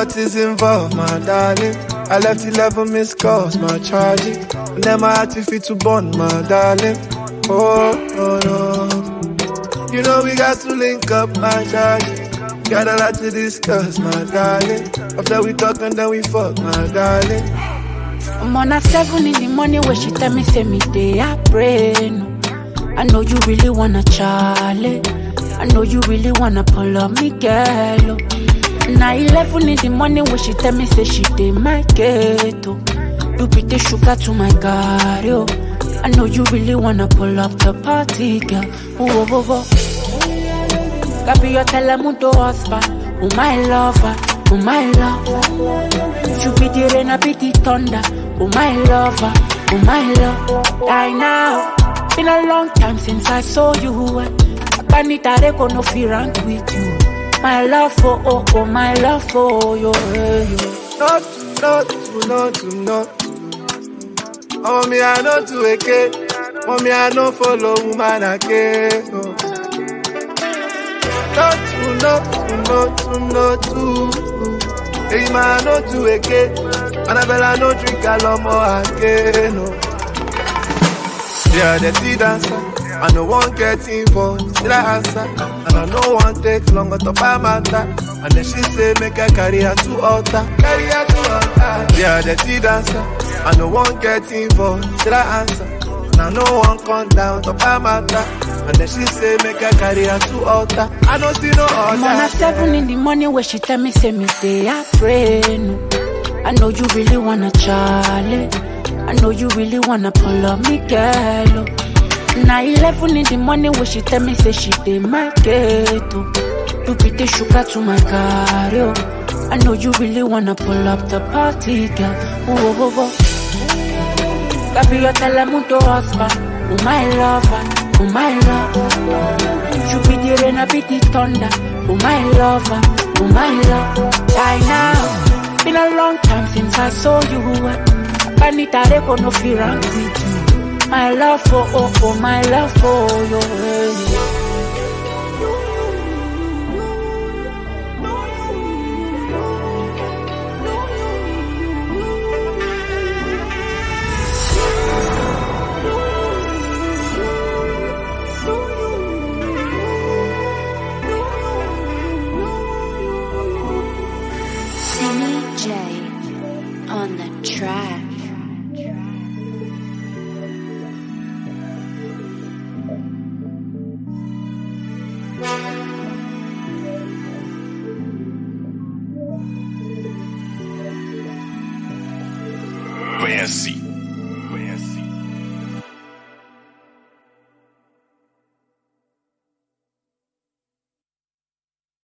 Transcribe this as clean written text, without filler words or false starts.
lot is involved, my darling. I left 11 missed calls, my charging. And then my heart fit to bond, my darling. Oh, no, no. You know we got to link up, my charging. Got a lot to discuss, my darling. After we talk and then we fuck, my darling. I'm on a 7 in the morning where she tell me, say me day I pray. No. I know you really wanna Charlie. I know you really wanna pull up me girl. Now 11 in the morning when she tell me, say she day my ghetto. You be the sugar to my car, yo. I know you really wanna pull up the party, girl. Oh, oh, oh. Gabi your telemundo husband. Oh my lover, oh my love. You be the rain, I be the thunder. Oh my lover, oh my love. Die now. Been a long time since I saw you. I need to go no fear rank with you. My love for oh, my love for you. Not. Oh me I know to again. Oh me I know follow woman again. Not. Hey man I know to again. Annabella no drink a lot more again. Yeah, the tea dancer. I no one get involved. Still I answer. And I no one take longer to buy matter. And then she say make her carry her to altar. Yeah, the tea dancer. I no one get involved. Still I answer. And I no one come down to buy matter. And then she say make her carry her to altar. I don't see no altar. I'm on a 7 in the morning where she tell me, say me day I pray. No. I know you really wanna Charlie. I know you really wanna pull up me girl. Now 11 in the morning when she tell me, say she day my ghetto. You be the sugar to my car, yo. I know you really wanna pull up the party, girl. Oh, oh, oh. Gabi your telemundo husband. Oh my lover, oh my love. You be the rain, I be the thunder. Oh my lover, oh my love. Die now. Been a long time since I saw you. I need to go no fear rank with you. My love for oh, my love for you. CJ on the track. Conhece